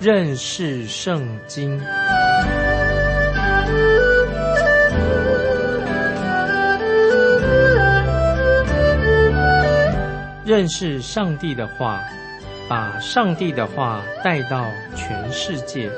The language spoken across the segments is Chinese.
认识圣经。认识上帝的话，把上帝的话带到全世界。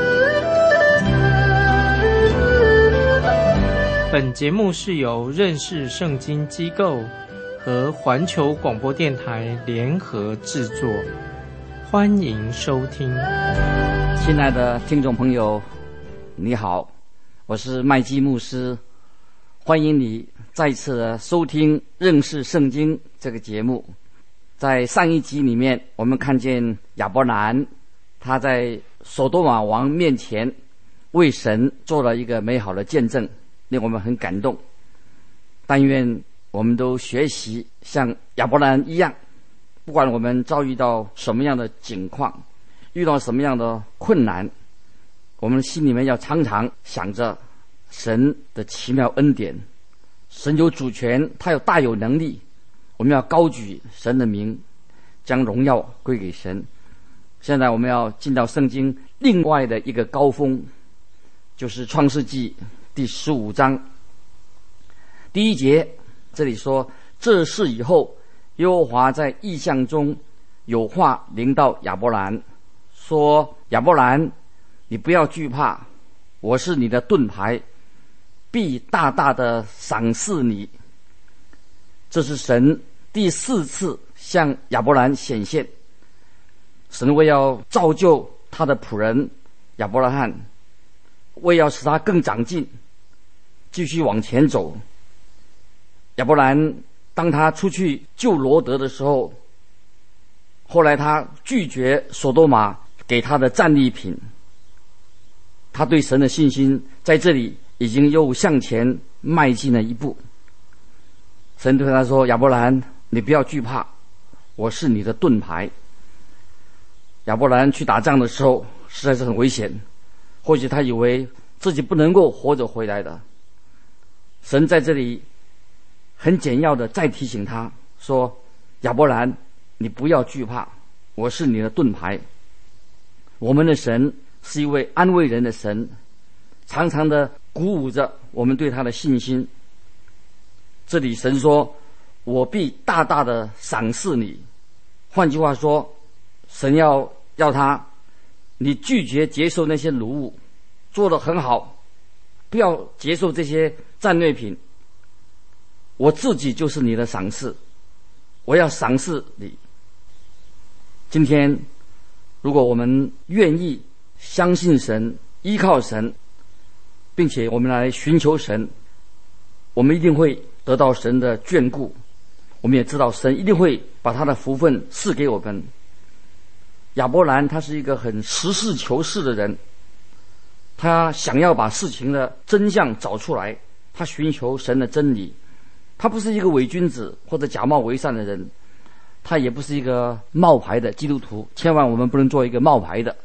本节目是由认识圣经机构和环球广播电台联合制作，欢迎收听。 亲爱的听众朋友，你好，我是麦基牧师，欢迎你再一次的收听认识圣经这个节目。在上一集里面，我们看见亚伯兰他在所多玛王面前为神做了一个美好的见证，令我们很感动。但愿我们都学习像亚伯兰一样，不管我们遭遇到什么样的境况，遇到什么样的困难，我们心里面要常常想着神的奇妙恩典。神有主权，他有大有能力，我们要高举神的名，将荣耀归给神。现在我们要进到圣经另外的一个高峰，就是创世纪第15章第1节，这里说，这事以后，耶和华在异象中有话临到亚伯兰，说，亚伯兰，你不要惧怕，我是你的盾牌，必大大的赏赐你。这是神第4次向亚伯兰显现，神为要造就他的仆人亚伯拉罕，为要使他更长进，继续往前走。亚伯兰当他出去救罗得的时候，后来他拒绝所多玛给他的战利品，他对神的信心在这里已经又向前迈进了一步。神对他说，亚伯兰，你不要惧怕，我是你的盾牌。亚伯兰去打仗的时候实在是很危险，或许他以为自己不能够活着回来的。神在这里很简要的再提醒他说，亚伯兰，你不要惧怕，我是你的盾牌。我们的神是一位安慰人的神，常常的鼓舞着我们对他的信心。这里神说，我必大大的赏赐你。换句话说，神要他，你拒绝接受那些奴物，做得很好，不要接受这些战lợi品，我自己就是你的赏赐，我要赏赐你。今天如果我们愿意相信神，依靠神，并且我们来寻求神，我们一定会得到神的眷顾。我们也知道神一定会把他的福分赐给我们。亚伯兰他是一个很实事求是的人，他想要把事情的真相找出来，他寻求神的真理。他不是一个伪君子或者假冒伪善的人，他也不是一个冒牌的基督徒，千万我们不能做一个冒牌的。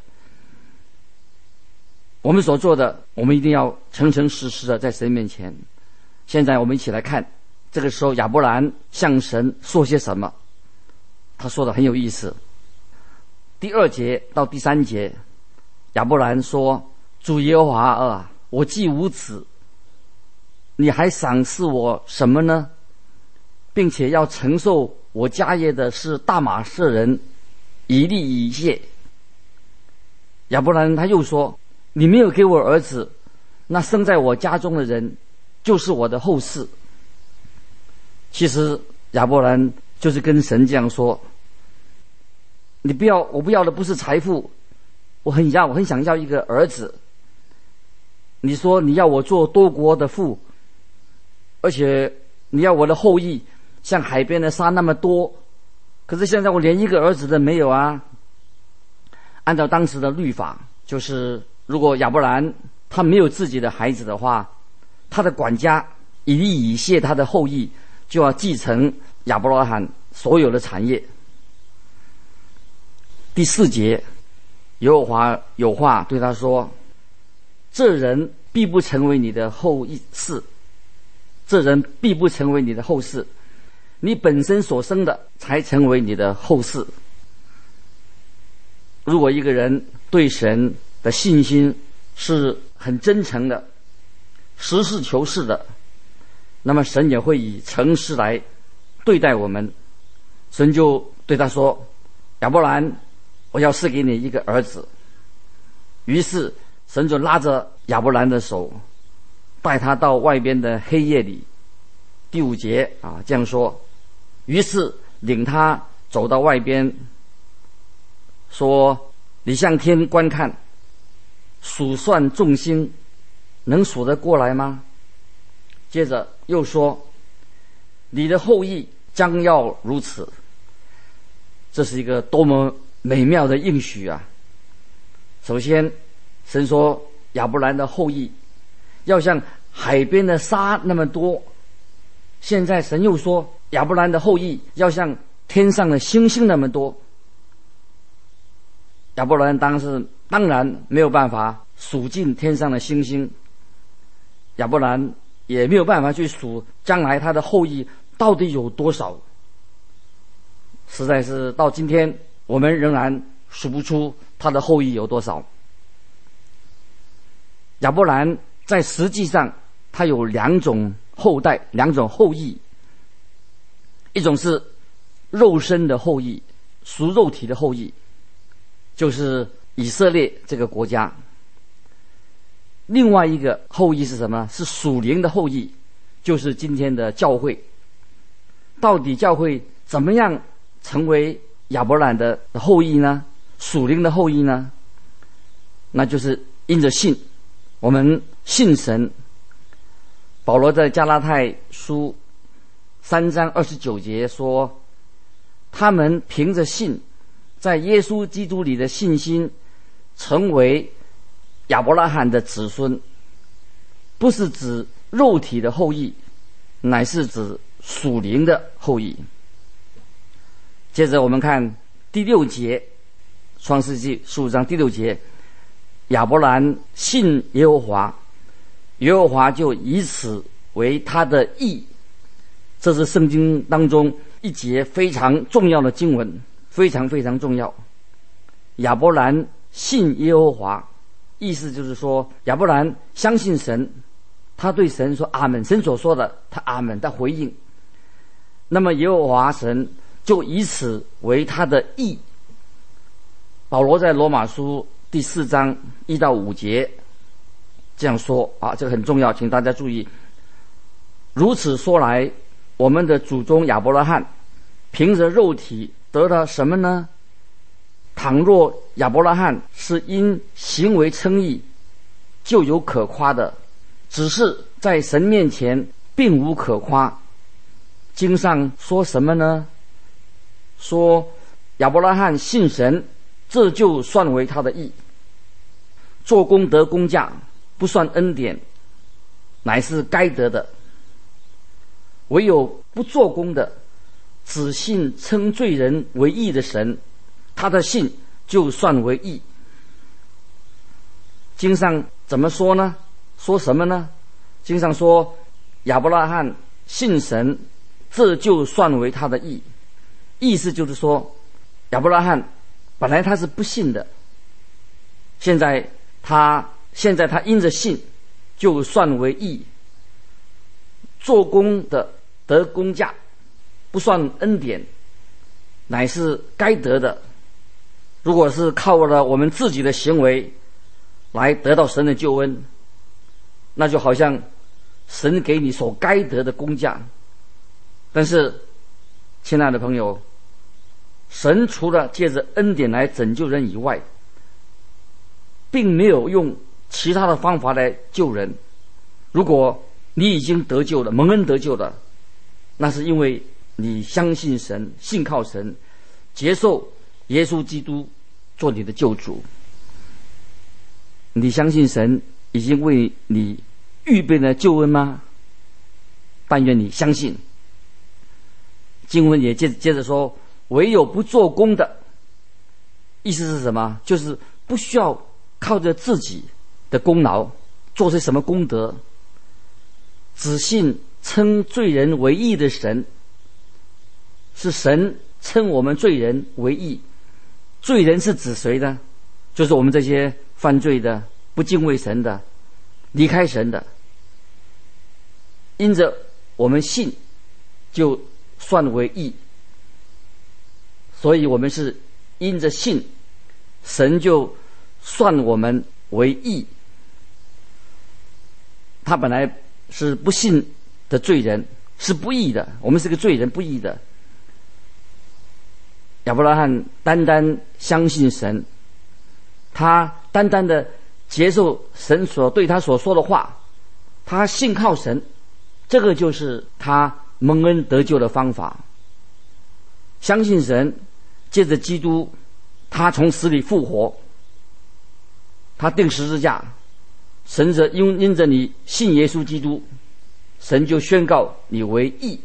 我们所做的，我们一定要诚诚实实的在神面前。现在我们一起来看，这个时候亚伯兰向神说些什么。他说的很有意思。第2节到第3节，亚伯兰说，主耶和华啊，我既无子，你还赏赐我什么呢？并且要承受我家业的是大马色人以利以谢。亚伯兰他又说，你没有给我儿子，那生在我家中的人就是我的后嗣。其实亚伯兰就是跟神这样说，我不要的不是财富，我很想要一个儿子。你说你要我做多国的父，而且你要我的后裔像海边的沙那么多，可是现在我连一个儿子都没有啊。按照当时的律法，就是如果亚伯兰他没有自己的孩子的话，他的管家以利以谢他的后裔就要继承亚伯拉罕所有的产业。第4节，耶和华有话对他说，这人必不成为你的后嗣，这人必不成为你的后嗣，你本身所生的才成为你的后嗣。如果一个人对对神的信心是很真诚的，实事求是的，那么神也会以诚实来对待我们。神就对他说：亚伯兰，我要赐给你一个儿子。于是神就拉着亚伯兰的手，带他到外边的黑夜里。第5节这样说，于是领他走到外边，说：你向天观看，数算众星，能数得过来吗？接着又说：你的后裔将要如此。这是一个多么美妙的应许啊！首先神说亚伯兰的后裔要像海边的沙那么多，现在神又说亚伯兰的后裔要像天上的星星那么多。亚伯兰当然没有办法数尽天上的星星，亚伯兰也没有办法去数将来他的后裔到底有多少。实在是到今天我们仍然数不出他的后裔有多少。亚伯兰在实际上他有2种后代，2种后裔，一种是肉身的后裔，属肉体的后裔，就是以色列这个国家。另外一个后裔是什么？是属灵的后裔，就是今天的教会。到底教会怎么样成为亚伯兰的后裔呢？属灵的后裔呢？那就是因着信，我们信神。保罗在加拉太书3章29节说，他们凭着信，在耶稣基督里的信心，成为亚伯拉罕的子孙，不是指肉体的后裔，乃是指属灵的后裔。接着我们看第6节，创世纪15章第6节，亚伯兰信耶和华，耶和华就以此为他的义。这是圣经当中一节非常重要的经文，非常非常重要。亚伯兰信耶和华，意思就是说亚伯兰相信神，他对神说阿们，神所说的他阿们，他回应。那么耶和华神就以此为他的义。保罗在罗马书第4章1到5节这样说这个很重要，请大家注意。如此说来，我们的祖宗亚伯拉罕凭着肉体得到什么呢？倘若亚伯拉罕是因行为称义，就有可夸的，只是在神面前并无可夸。经上说什么呢？说亚伯拉罕信神，这就算为他的义。做工得工价，不算恩典，乃是该得的。唯有不做工的，只信称罪人为义的神，他的信就算为义。经上怎么说呢？说什么呢？经上说亚伯拉罕信神，这就算为他的义。意思就是说亚伯拉罕本来他是不信的，现在他因着信就算为义。做工的得工价，不算恩典，乃是该得的。如果是靠了我们自己的行为来得到神的救恩，那就好像神给你所该得的工价。但是亲爱的朋友，神除了借着恩典来拯救人以外，并没有用其他的方法来救人。如果你已经得救了，蒙恩得救了，那是因为你相信神，信靠神，接受耶稣基督做你的救主。你相信神已经为你预备了救恩吗？但愿你相信。经文也接着说，唯有不做工的，意思是什么？就是不需要靠着自己的功劳做些什么功德，只信称罪人为义的神。是神称我们罪人为义。罪人是指谁呢？ 就是我们这些犯罪的、不敬畏神的、离开神的，因着我们信，就算为义。所以我们是因着信，神就算我们为义。他本来是不信的罪人，是不义的，我们是个罪人，不义的。亚伯拉罕单单相信神，他单单的接受神所对他所说的话，他信靠神，这个就是他蒙恩得救的方法。相信神，借着基督，他从死里复活，他钉十字架，神着因着你信耶稣基督，神就宣告你为义。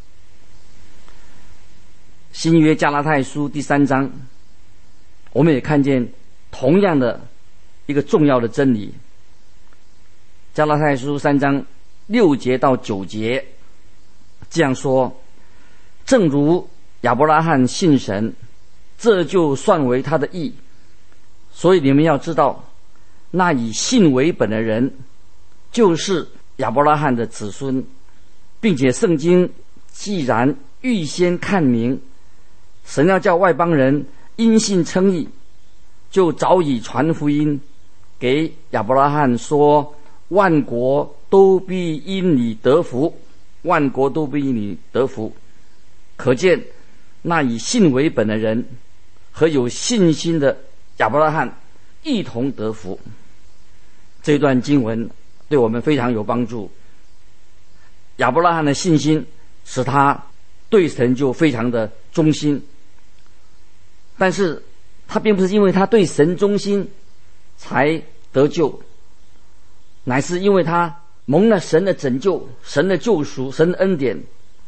新约加拉太书第3章，我们也看见同样的一个重要的真理。加拉太书3章6节到9节这样说：正如亚伯拉罕信神，这就算为他的义。所以你们要知道，那以信为本的人，就是亚伯拉罕的子孙，并且圣经既然预先看明，神要叫外邦人因信称义，就早已传福音给亚伯拉罕说，万国都必因你得福，万国都必因你得福。可见那以信为本的人和有信心的亚伯拉罕一同得福。这段经文对我们非常有帮助。亚伯拉罕的信心使他对神就非常的忠心，但是他并不是因为他对神忠心才得救，乃是因为他蒙了神的拯救、神的救赎、神的恩典，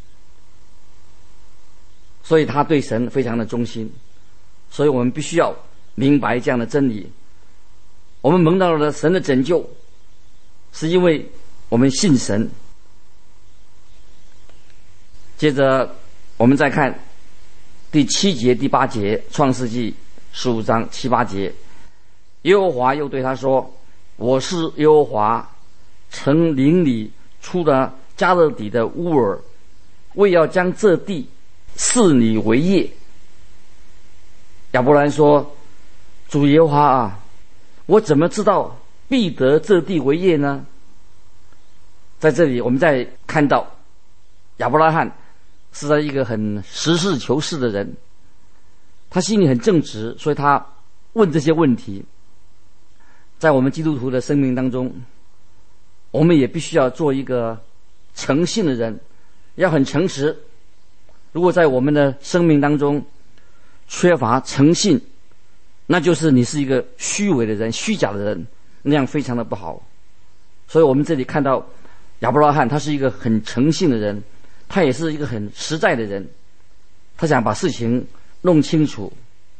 所以他对神非常的忠心。所以我们必须要明白这样的真理。我们蒙到了神的拯救，是因为我们信神。接着我们再看第7节、第8节，创世纪15章7、8节。耶和华又对他说：我是耶和华，曾领你出了加勒底的乌尔，为要将这地赐你为业。亚伯兰说：主耶和华啊，我怎么知道必得这地为业呢？在这里我们再看到亚伯拉罕是一个很实事求是的人，他心里很正直，所以他问这些问题。在我们基督徒的生命当中，我们也必须要做一个诚信的人，要很诚实。如果在我们的生命当中缺乏诚信，那就是你是一个虚伪的人、虚假的人，那样非常的不好。所以我们这里看到亚伯拉罕，他是一个很诚信的人，他也是一个很实在的人，他想把事情弄清楚。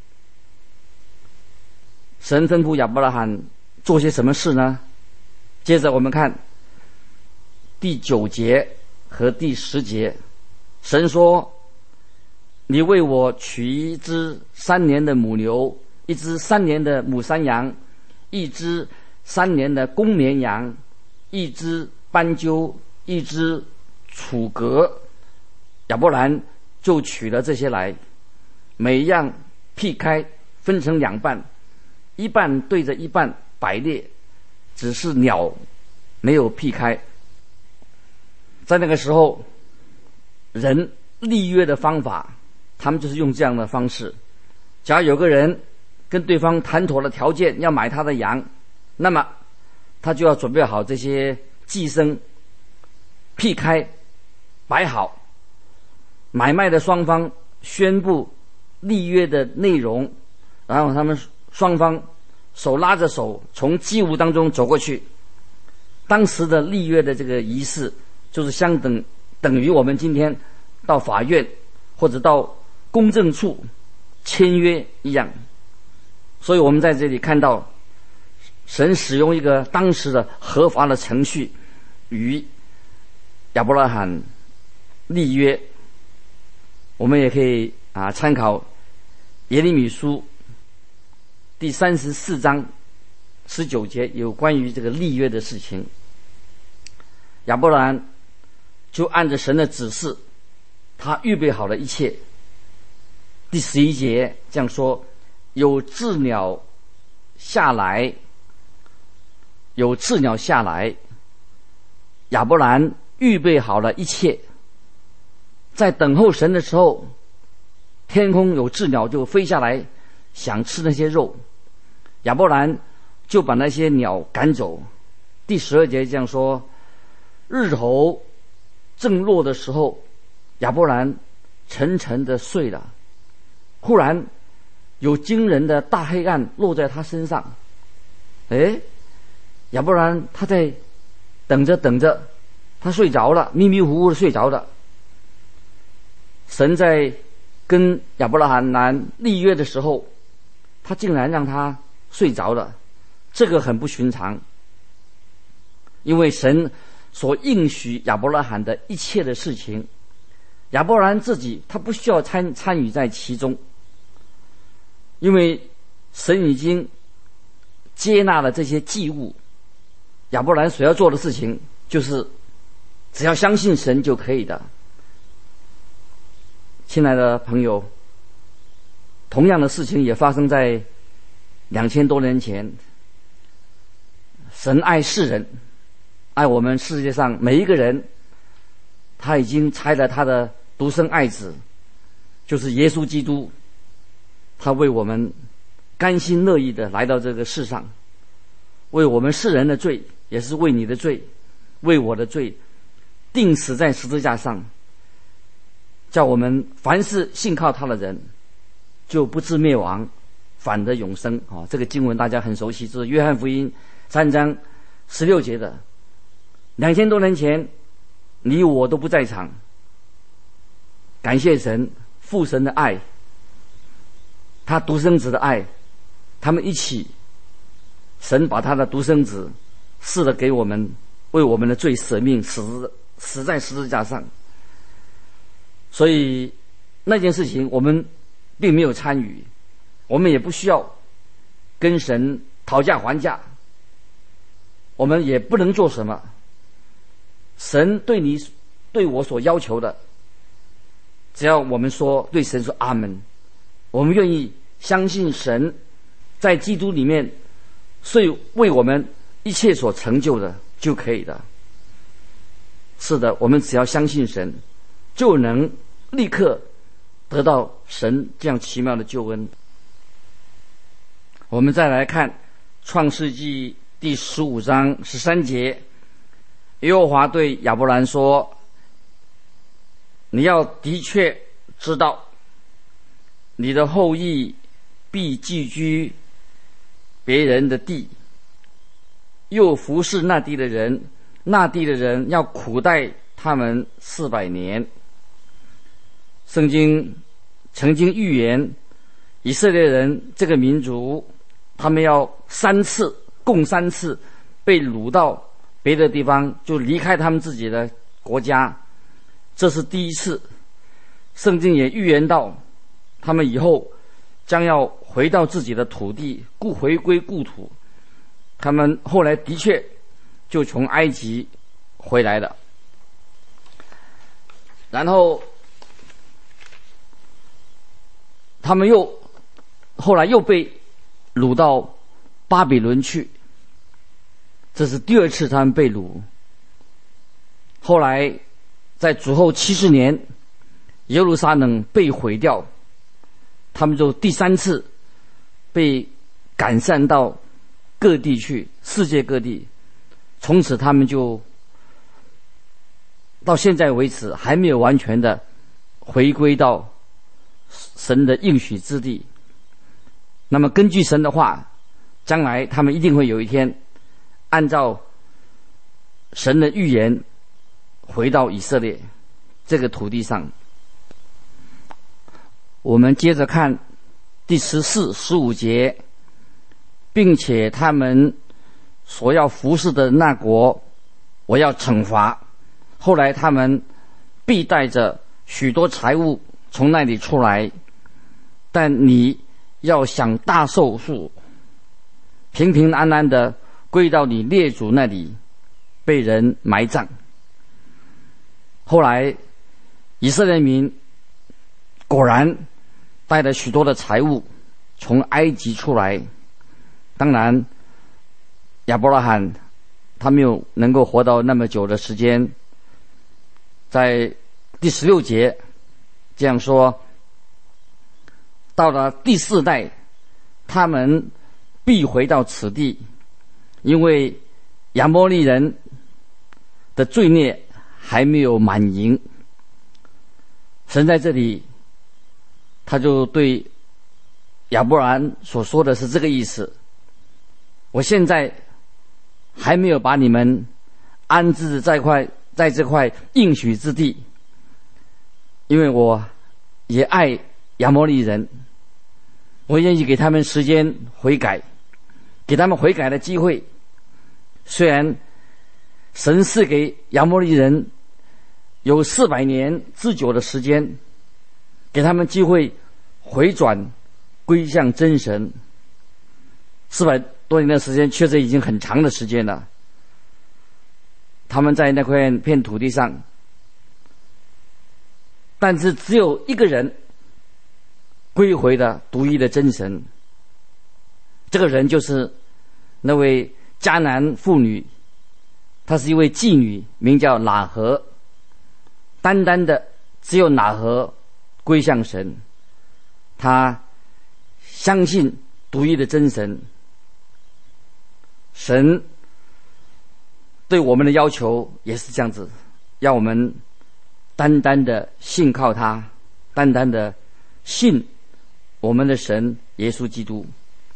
神吩咐亚伯拉罕做些什么事呢？接着我们看第9节和第10节。神说：你为我取一只3年的母牛，一只3年的母山羊，一只3年的公绵羊，一只斑鸠，一只楚革。亚伯兰就取了这些来，每一样劈开，分成2半，一半对着一半摆列，只是鸟没有劈开。在那个时候，人立约的方法，他们就是用这样的方式。假如有个人跟对方谈妥了条件，要买他的羊，那么他就要准备好这些寄生，劈开摆好，买卖的双方宣布立约的内容，然后他们双方手拉着手从祭物当中走过去。当时的立约的这个仪式就是等于我们今天到法院或者到公证处签约一样。所以我们在这里看到神使用一个当时的合法的程序与亚伯拉罕立约。我们也可以参考耶利米书第34章19节有关于这个立约的事情。亚伯兰就按着神的指示，他预备好了一切。第11节这样说：有鸷鸟下来，亚伯兰预备好了一切。在等候神的时候，天空有鸷鸟就飞下来，想吃那些肉，亚伯兰就把那些鸟赶走。第12节这样说：日头正落的时候，亚伯兰沉沉的睡了。忽然有惊人的大黑暗落在他身上。亚伯兰他在等着，他睡着了，迷迷糊糊的睡着了。神在跟亚伯拉罕立约的时候，他竟然让他睡着了，这个很不寻常。因为神所应许亚伯拉罕的一切的事情，亚伯兰自己他不需要参与在其中，因为神已经接纳了这些祭物。亚伯兰所要做的事情就是只要相信神就可以的。亲爱的朋友，同样的事情也发生在2000多年前。神爱世人，爱我们世界上每一个人，他已经差了他的独生爱子，就是耶稣基督，他为我们甘心乐意的来到这个世上，为我们世人的罪，也是为你的罪，为我的罪，钉死在十字架上，叫我们凡是信靠他的人就不至灭亡，反得永生。这个经文大家很熟悉，就是约翰福音3章16节的。2000多年前你我都不在场，感谢神，父神的爱，他独生子的爱，他们一起，神把他的独生子赐了给我们，为我们的罪舍命，死在十字架上。所以那件事情我们并没有参与，我们也不需要跟神讨价还价，我们也不能做什么。神对我所要求的，只要我们对神说阿们，我们愿意相信神在基督里面是为我们一切所成就的就可以的。是的，我们只要相信神，就能立刻得到神这样奇妙的救恩。我们再来看创世纪第15章13节，耶和华对亚伯兰说：你要的确知道，你的后裔必寄居别人的地，又服侍那地的人，那地的人要苦待他们400年。圣经曾经预言以色列人这个民族，他们要共3次被掳到别的地方，就离开他们自己的国家，这是第一次。圣经也预言到他们以后将要回到自己的土地，回归故土。他们后来的确就从埃及回来了，然后他们后来又被掳到巴比伦去，这是第2次他们被掳。后来在主后70年，耶路撒冷被毁掉，他们就第3次被赶散到各地去，世界各地。从此他们就到现在为止还没有完全的回归到神的应许之地。那么根据神的话，将来他们一定会有一天按照神的预言回到以色列这个土地上。我们接着看第14、15节，并且他们所要服侍的那国，我要惩罚。后来他们必带着许多财物从那里出来，但你要享大寿数， 平平安安的归到你列祖那里，被人埋葬。后来以色列民果然带了许多的财物从埃及出来。当然亚伯拉罕他没有能够活到那么久的时间。在第16节这样说，到了第4代，他们必回到此地，因为亚摩利人的罪孽还没有满盈。神在这里他就对亚伯兰所说的是这个意思，我现在还没有把你们安置在这块应许之地，因为我也爱亚摩利人，我愿意给他们时间悔改，给他们悔改的机会。虽然神赐给亚摩利人有400年之久的时间，给他们机会回转归向真神。400多年的时间确实已经很长的时间了。他们在那片土地上，但是只有一个人归回了独一的真神，这个人就是那位迦南妇女，她是一位妓女，名叫喇合。单单的只有喇合归向神，她相信独一的真神。神对我们的要求也是这样子，要我们单单的信靠他，单单的信我们的神耶稣基督。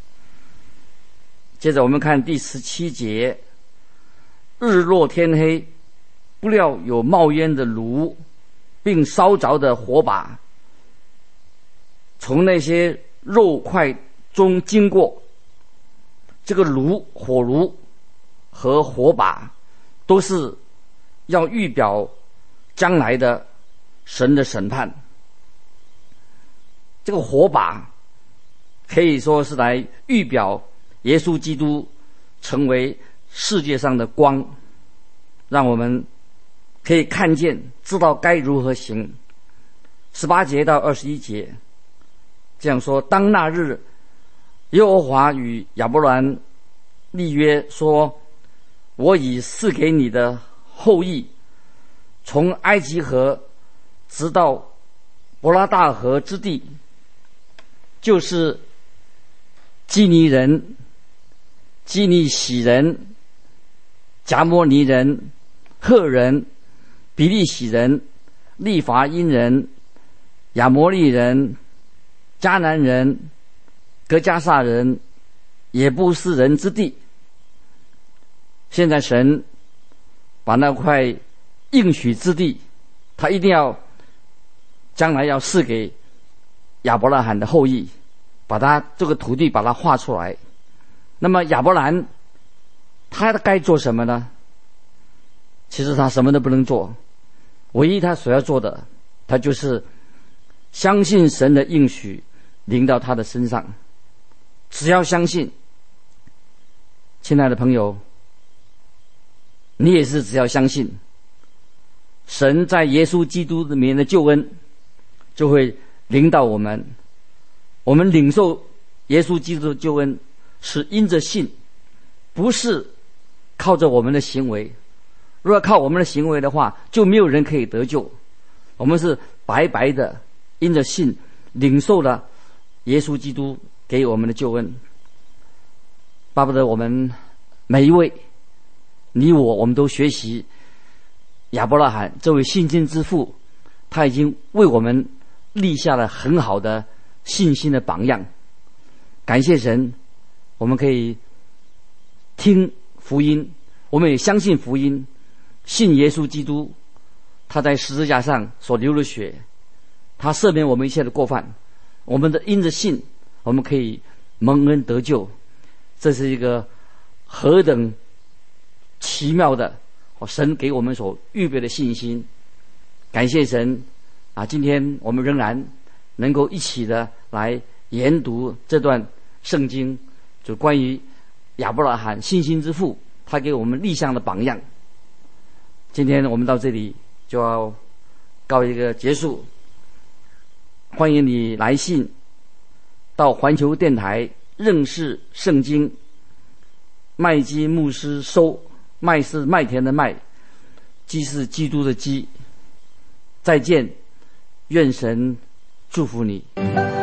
接着我们看第17节，日落天黑，不料有冒烟的炉并烧着的火把从那些肉块中经过。这个火炉和火把都是要预表将来的神的审判。这个火把可以说是来预表耶稣基督成为世界上的光，让我们可以看见，知道该如何行。18节到21节这样说，当那日耶和华与亚伯兰立约说，我已赐给你的后裔从埃及河直到伯拉大河之地，就是基尼人、基尼喜人、迦摩尼人、赫人、比利洗人、利乏因人、亚摩利人、迦南人、格加撒人、也布斯人之地。现在神把那块应许之地，他一定要将来要赐给亚伯拉罕的后裔，把他这个土地把它画出来。那么亚伯兰他该做什么呢？其实他什么都不能做，唯一他所要做的，他就是相信神的应许临到他的身上。只要相信，亲爱的朋友，你也是只要相信，神在耶稣基督里面的救恩就会临到我们。我们领受耶稣基督的救恩是因着信，不是靠着我们的行为。如果靠我们的行为的话，就没有人可以得救。我们是白白的因着信领受了耶稣基督给我们的救恩。巴不得我们每一位，你我们都学习亚伯拉罕这位信心之父，他已经为我们立下了很好的信心的榜样。感谢神，我们可以听福音，我们也相信福音，信耶稣基督，他在十字架上所流的血，他赦免我们一切的过犯。我们的因着信，我们可以蒙恩得救。这是一个何等奇妙的神给我们所预备的信心。感谢神啊！今天我们仍然能够一起的来研读这段圣经，就关于亚伯拉罕信心之父，他给我们立下的榜样。今天我们到这里就要告一个结束，欢迎你来信到环球电台认识圣经，麦基牧师收，麦是麦田的麦，基是基督的基。再见，愿神祝福你。